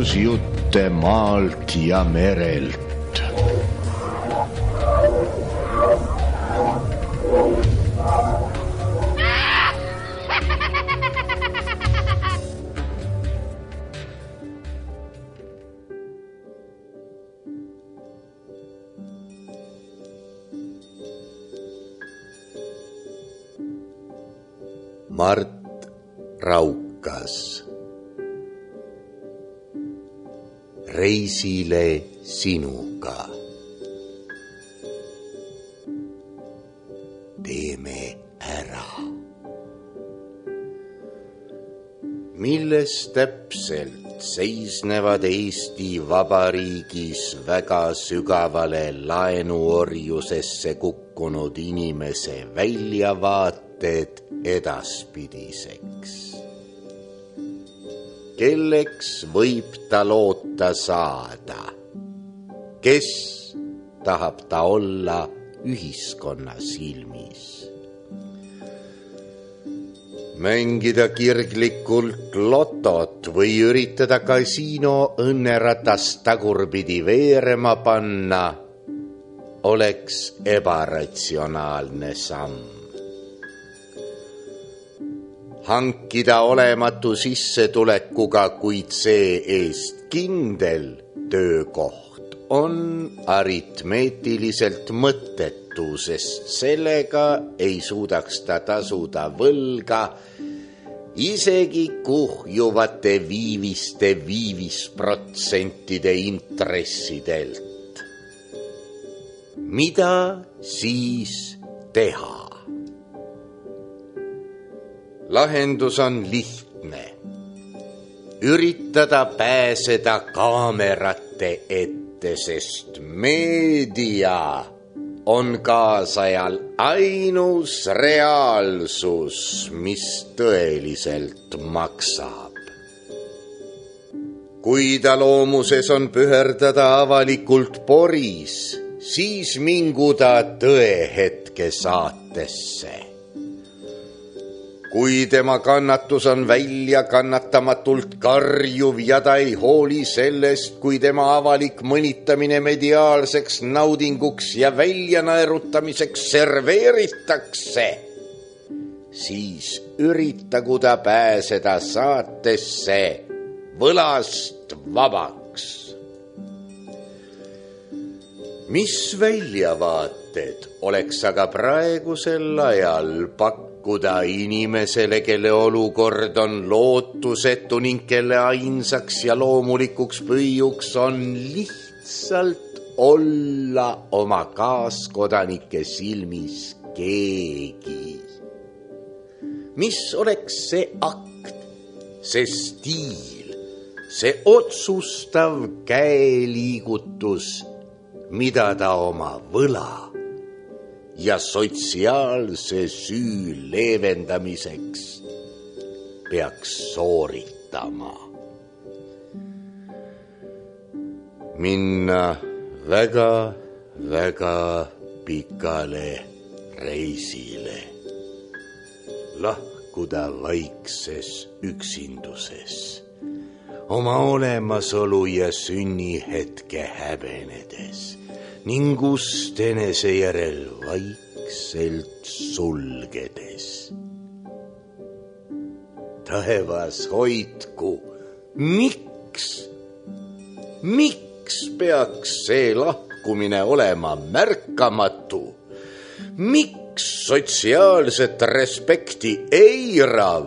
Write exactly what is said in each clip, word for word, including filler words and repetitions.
ilusjutte maalt ja merelt. Mart Raukas. Reisile sinuga. Teeme ära. Milles täpselt seisnevad Eesti Vabariigis väga sügavale laenuorjusesse kukkunud inimese väljavaated edaspidiseks. Kelleks võib ta loota saada? Kes tahab ta olla ühiskonna silmis? Mängida kirglikult lotot või üritada kasiino õnneratast tagurpidi veerema panna oleks ebaratsionaalne samm. Hankida olematu sissetulekuga, kuid see eest kindel töökoht on aritmeetiliselt mõttetu, sest sellega ei suudaks ta tasuda võlga isegi kuhjuvate viiviste viivisprotsentide intressidelt. Mida siis teha? Lahendus on lihtne. Üritada pääseda kaamerate ette, sest meedia on kaasajal ainus reaalsus, mis tõeliselt maksab. Kui ta loomuses on püherdada avalikult poris, siis mingu ta tõehetke saatesse. Kui tema kannatus on välja kannatamatult karjuv ja ta ei hooli sellest, kui tema avalik mõnitamine mediaalseks naudinguks ja väljanaerutamiseks serveeritakse, siis üritagu ta pääseda saatesse võlast vabaks. Mis väljavaated oleks aga praegusel ajal pakkuda kuda inimesele, kelle olukord on lootusetu ning kelle ainsaks ja loomulikuks püüuks on lihtsalt olla oma kaaskodanike silmis keegi. Mis oleks see akt, see stiil, see otsustav käeliigutus, mida ta oma võla ja sotsiaalse süü leevendamiseks peaks sooritama? Minna väga, väga pikale reisile. Lahkuda vaikses üksinduses, oma olemasolu ja sünnihetke häbenedes ning ust enese järel vaikselt sulgedes. Taevas hoidku, miks, miks peaks see lahkumine olema märkamatu? Miks sotsiaalset respekti eirav?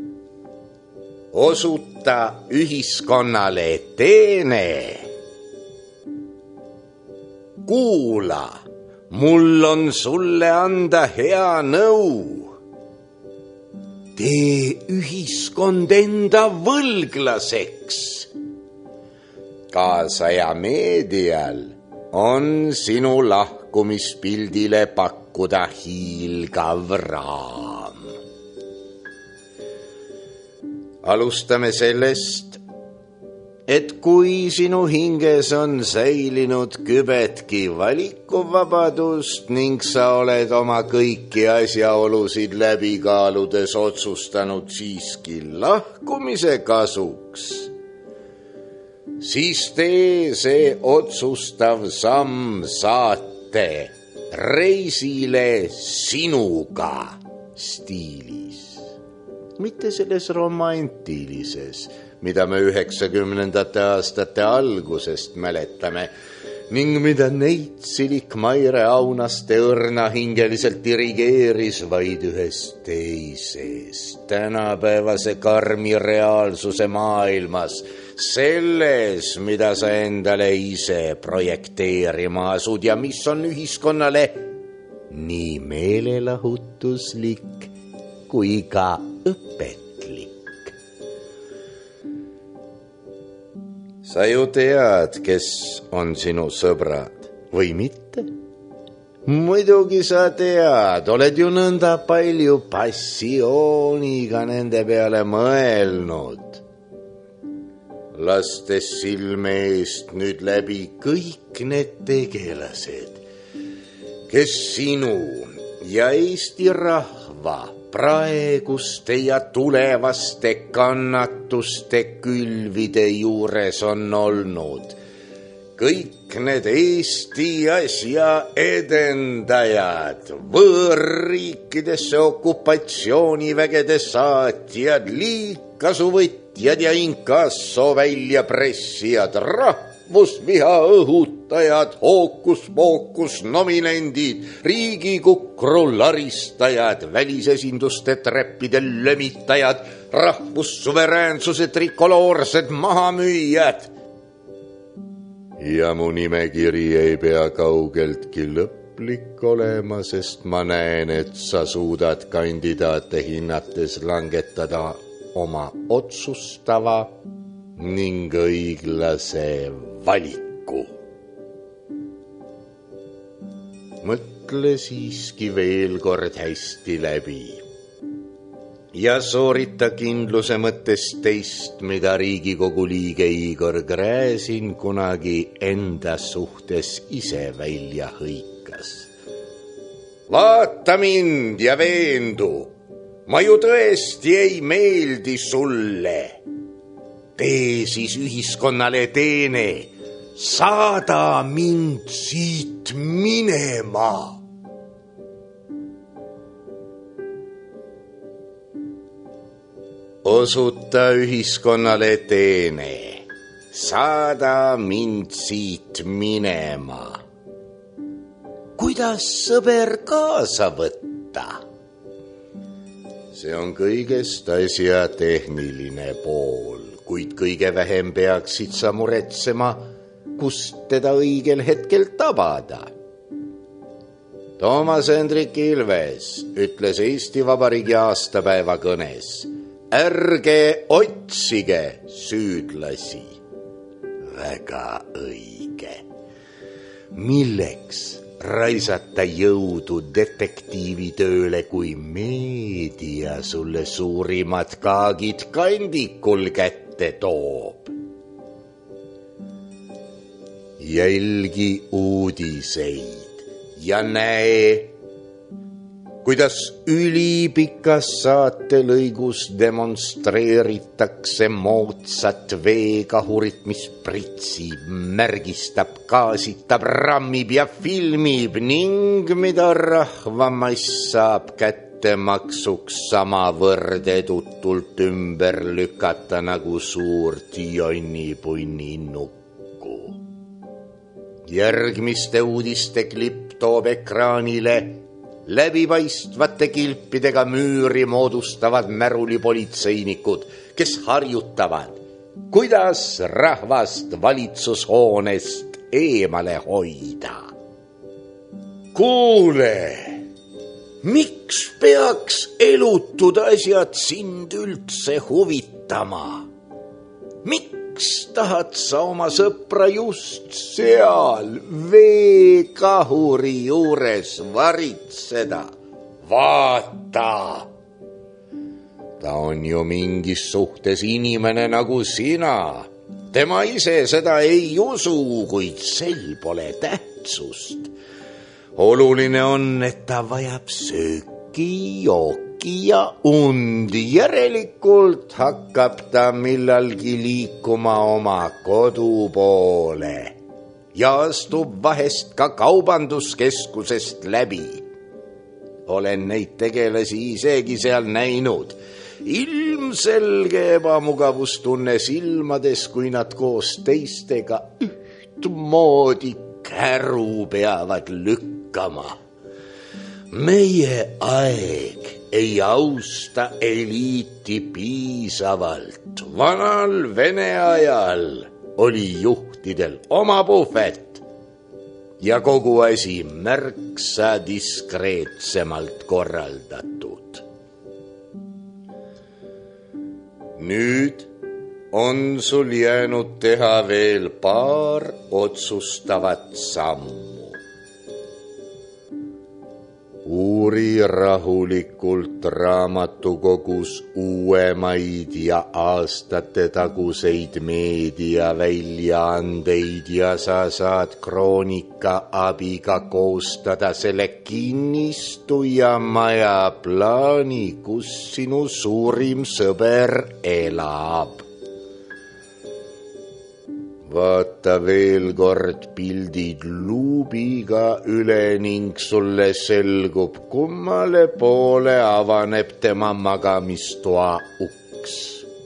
Osuta ühiskonnale teene. Kuula, mul on sulle anda hea nõu. Tee ühiskond enda võlglaseks. Kaasaja meedial on sinu lahkumispildile pakkuda hiilgav raam. Alustame sellest, et kui sinu hinges on säilinud kübetki valikuvabadust ning sa oled oma kõiki asjaolusid läbi kaaludes otsustanud siiski lahkumise kasuks, siis tee see otsustav samm saate reisile sinuga stiilis. Mitte selles romantilises, mida me üheksakümnendate aastate algusest mäletame ning mida neitslik Maire Aunaste õrnahingeliselt dirigeeris, vaid ühes teises tänapäevase karmi reaalsuse maailmas, selles, mida sa endale ise projekteerima asud ja mis on ühiskonnale nii meelelahutuslik kui ka õpetlik. Sa ju tead, kes on sinu sõbrad või mitte? Muidugi sa tead, oled ju nõnda palju passiooniga nende peale mõelnud. Lastes silme eest nüüd läbi kõik need tegelased, kes sinu ja Eesti rahva praeguste ja tulevaste kannatuste külvide juures on olnud. Kõik need Eesti asja edendajad, võõrriikidesse okupatsioonivägede saatjad, liigkasuvõtjad ja inkasso väljapressijad, rahvusviha õhutajad, hookus-pookus nominendid, riigikukru laristajad, välisesinduste treppide lömitajad, rahvussuveräänsuse trikoloorsed mahamüüjad. Ja mu nimekiri ei pea kaugeltki lõplik olema, sest ma näen, et sa suudad kandidaate hinnates langetada oma otsustava ning õiglase valiku. Mõtle siiski veel kord hästi läbi ja soorita kindluse mõttes teist, mida Riigikogu liige Igor Gräzin kunagi enda suhtes ise välja hõikas. Vaata mind ja veendu, ma ju tõesti ei meeldi sulle. Tee siis ühiskonnale teene, saada mind siit minema. Osuta ühiskonnale teene, saada mind siit minema. Kuidas sõber kaasa võtta? See on kõigest asja tehniline pool, kuid kõige vähem peaksid sa muretsema, kust teda õigel hetkel tabada. Toomas Hendrik Ilves ütles Eesti Vabariigi aastapäeva kõnes: ärge otsige süüdlasi. Väga õige. Milleks raisata jõudu detektiivitööle, kui meedia sulle suurimad kaagid kandikul kätte toob? Jälgi uudiseid ja näe, kuidas ülipikas saatelõigus demonstreeritakse moodsat veekahurit, mis pritsib, märgistab, gaasitab, rammib ja filmib ning mida rahvamass saab kättemaksuks samavõrd edutult ümber lükata nagu suurt jonnipunni nukku. Järgmiste uudiste klipp toob ekraanile läbipaistvate kilpidega müüri moodustavad märulipolitseinikud, kes harjutavad, kuidas rahvast valitsushoonest eemale hoida. Kuule, miks peaks elutud asjad sind üldse huvitama? Miks tahad sa oma sõpra just seal veekahuri juures varitseda? Vaata! Ta on ju mingis suhtes inimene nagu sina. Tema ise seda ei usu, kuid sel pole tähtsust. Oluline on, et ta vajab sööki, jooki tegija und järelikult hakkab ta millalgi liikuma oma kodu poole ja astub vahest ka kaubanduskeskusest läbi. Olen neid tegelasi isegi seal näinud. Ilmselge ebamugavustunne silmades, kui nad koos teistega ühtmoodi käru peavad lükkama. Meie aeg ei austa eliiti piisavalt. Vanal Vene ajal oli juhtidel oma puhvet ja kogu asi märksa diskreetsemalt korraldatud. Nüüd on sul jäänud teha veel paar otsustavat sammu. Uuri rahulikult raamatukogus uuemaid ja aastate taguseid meediaväljaandeid ja sa saad kroonika abiga koostada selle kinnistu ja maja plaani, kus sinu suurim sõber elab. Vaata veel kord pildid luubiga üle ning sulle selgub, kummale poole avaneb tema magamistoa uks.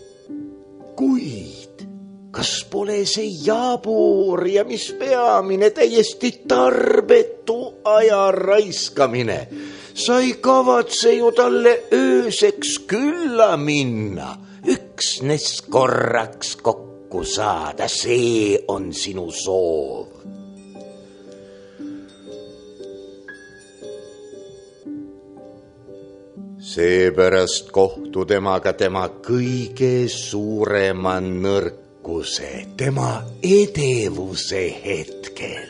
Kuid kas pole see jabur ja mis peamine täiesti tarbetu aja raiskamine? Sa ei kavatse ju talle ööseks külla minna, üksnes korraks kokku saada, see on sinu soov. Seepärast kohtu temaga tema kõige suurema nõrkuse, tema edevuse hetkel.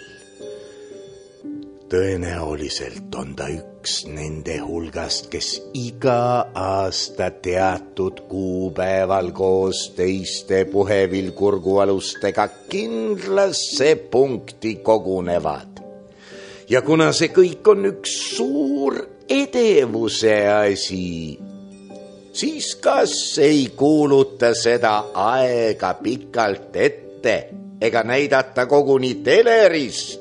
Tõenäoliselt on ta üks nende hulgast, kes iga aasta teatud kuupäeval koos teiste puhevilkurgualustega kindlasse punkti kogunevad. Ja kuna see kõik on üks suur edevuse asi, siis kas ei kuuluta seda aega pikalt ette ega näidata koguni telerist?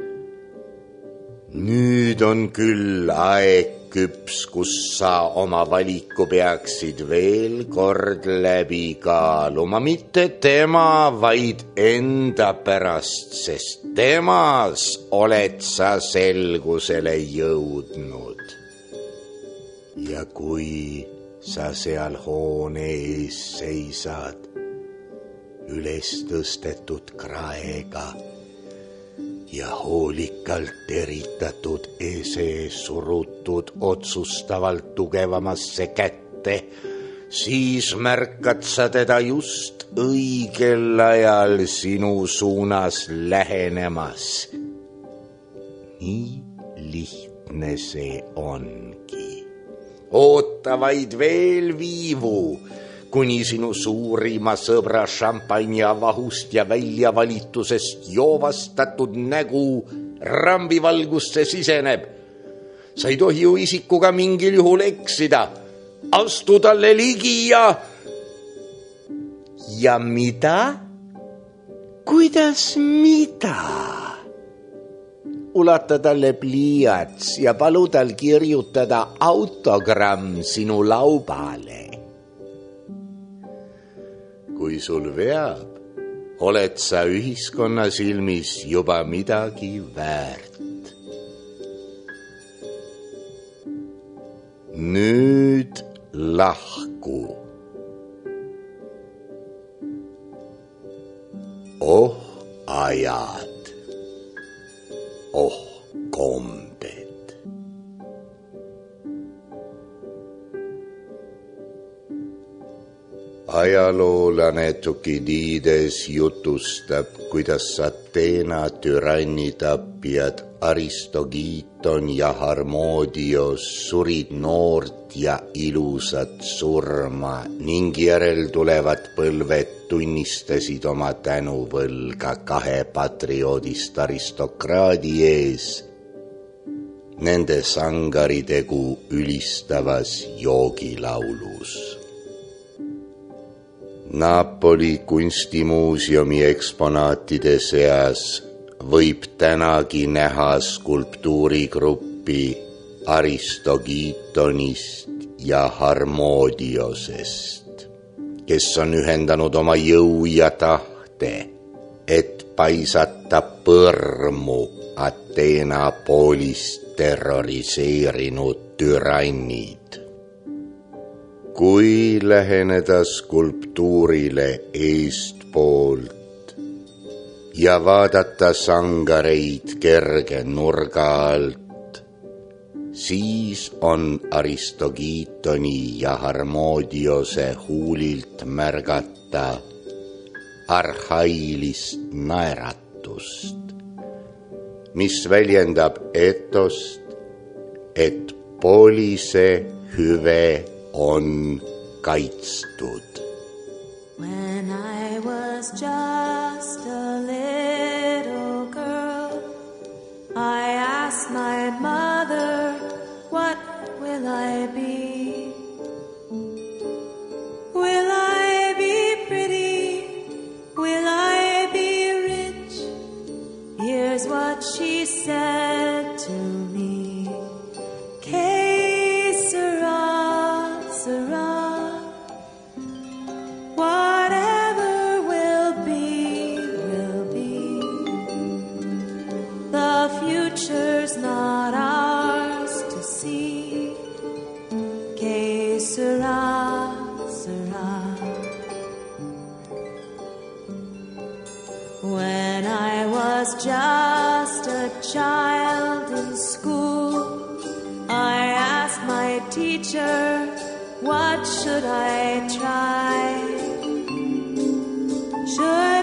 Nüüd on küll aeg küps, kus sa oma valiku peaksid veel kord läbi kaaluma, mitte tema, vaid enda pärast, sest temas oled sa selgusele jõudnud. Ja kui sa seal hoone ees seisad, üles tõstetud kraega ja hoolikalt eritatud ese surutud otsustavalt tugevamasse kätte, siis märkad sa teda just õigel ajal sinu suunas lähenemas. Nii lihtne see ongi. Oota vaid veel viivu, kuni sinu suurima sõbra šampanja vahust ja väljavalitusest joovastatud nägu rambivalgusse siseneb. Sa ei tohi ju isikuga mingil juhul eksida. Astu talle ligi ja... Ja mida? Kuidas mida? Ulata talle pliiats ja palu tal kirjutada autogramm sinu laubale. Kui sul veab, oled sa ühiskonna silmis juba midagi väärt. Nüüd lahku. Oh ajad, oh kombed. Ajaloolane Tukidides jutustab, kuidas Ateena türannitapjad Aristogiton ja Harmodios surid noort ja ilusat surma ning järel tulevad põlved tunnistasid oma tänuvõlga kahe patrioodist aristokraadi ees nende sangaritegu ülistavas joogilaulus. Napoli kunstimuuseumi eksponaatide seas võib tänagi näha skulptuurigruppi Aristogitonist ja Harmodiosest, kes on ühendanud oma jõu ja tahte, et paisata põrmu Ateena poolist terroriseerinud türannid. Kui läheneda skulptuurile eestpoolt ja vaadata sangareid kerge nurga alt, siis on Aristogitoni ja Harmodiose huulilt märgata arhailist naeratust, mis väljendab etost, et poolise hüve on kaitstud. When I was just a little girl, I asked my mother, what will I be? Will I be pretty? Will I be rich? Here's what she said to me. Que sera, sera. Whatever will be, will be. The future's not ours to see. Que sera, sera. When I was just a child in school, I asked my teacher, what should I try? Should